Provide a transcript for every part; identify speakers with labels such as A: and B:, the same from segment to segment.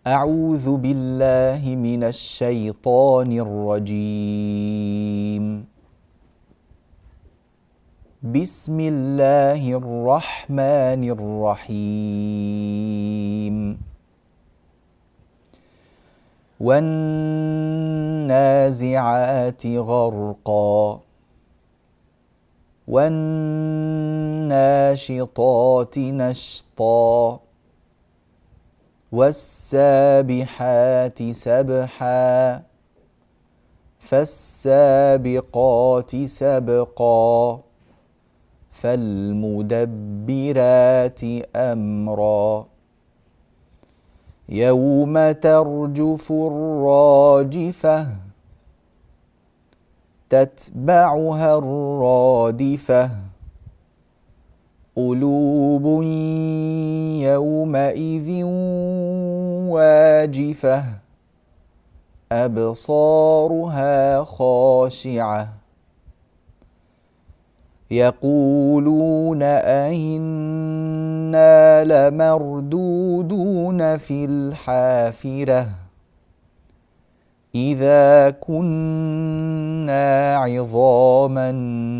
A: أعوذ بالله من الشيطان الرجيم. بسم الله الرحمن الرحيم. والنازعات غرقا والناشطات نشطا والسابحات سبحا فالسابقات سبقا فالمدبرات أمرا يوم ترجف الراجفة تتبعها الرادفة قلوب يومئذ واجفة أبصارها خاشعة يقولون أئنا لمردودون في الحافرة إذا كنا عظاما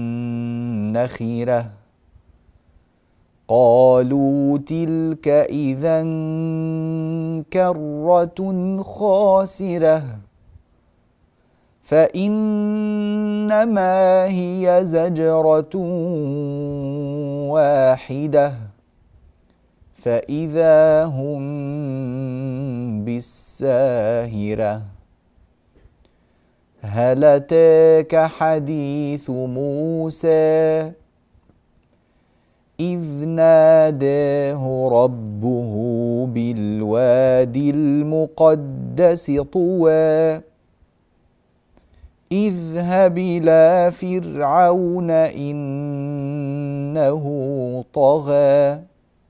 A: نخرة قالوا تلك إذا كرة خاسرة فإنما هي زجرة واحدة فإذا هم بالساهرة هل أتاك حديث موسى إذ ناداه ربه بالوادي المقدس طوى اذهب إلى فرعون إنه طغى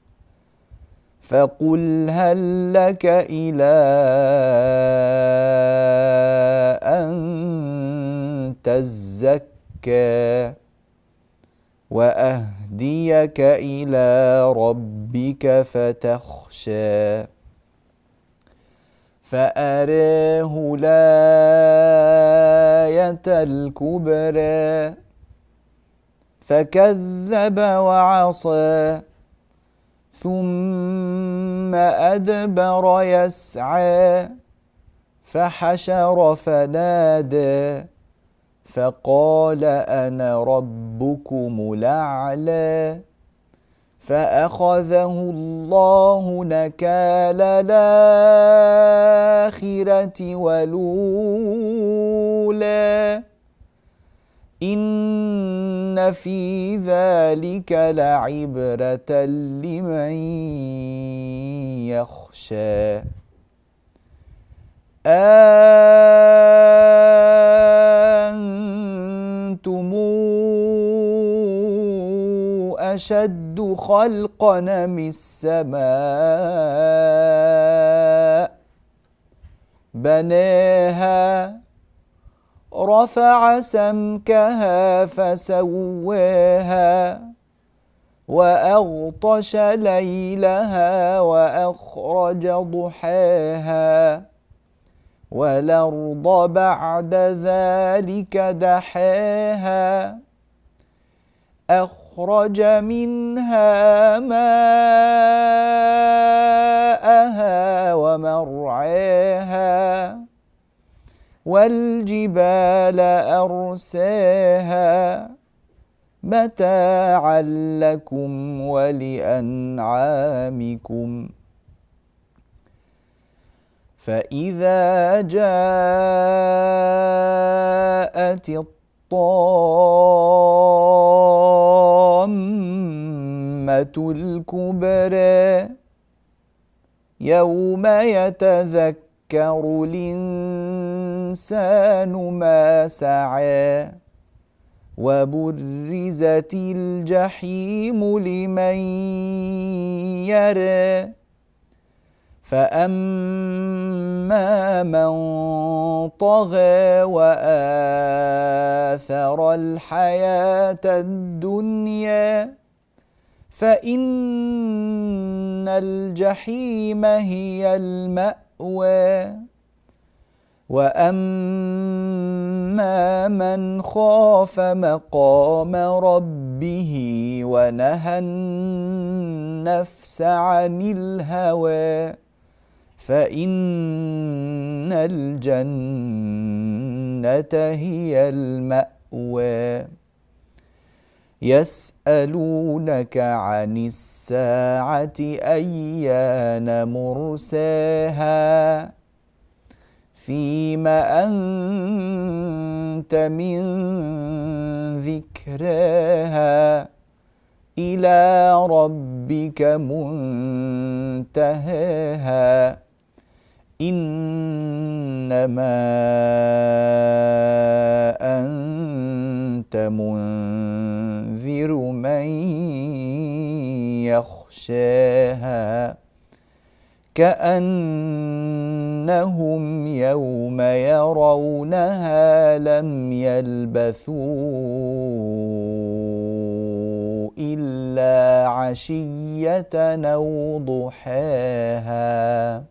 A: فقل هل لك إلى أن تزكى وأهديك إلى ربك فتخشى فأراه الآية الكبرى فكذب وعصى ثم أدبر يسعى فحشر فنادى فقال أنا ربكم الأعلى فأخذه الله نكال الآخرة والأولى إن في ذلك لعبرة لمن يخشى أنتم أشد خلقا من السماء بناها رفع سمكها فسواها وأغطش ليلها وأخرج ضحاها والأرض بعد ذلك دحاها أخرج منها ماءها ومرعاها والجبال أرساها متاعا لكم ولأنعامكم فإذا جاءت الطامة الكبرى يوم يتذكر الإنسان ما سعى وبرزت الجحيم لمن يرى فأما من طغى وآثر الحياة الدنيا فإن الجحيم هي المأوى المأوى وأما من خاف مقام ربه ونهى النفس عن الهوى فإن الجنة هي المأوى يسألونك عن الساعة أيان مرساها فيم أنت من ذكراها إلى ربك منتهاها إنما أنت منذر من يخشاها كأنهم يوم يرونها لم يلبثوا إلا عشية أو ضحاها.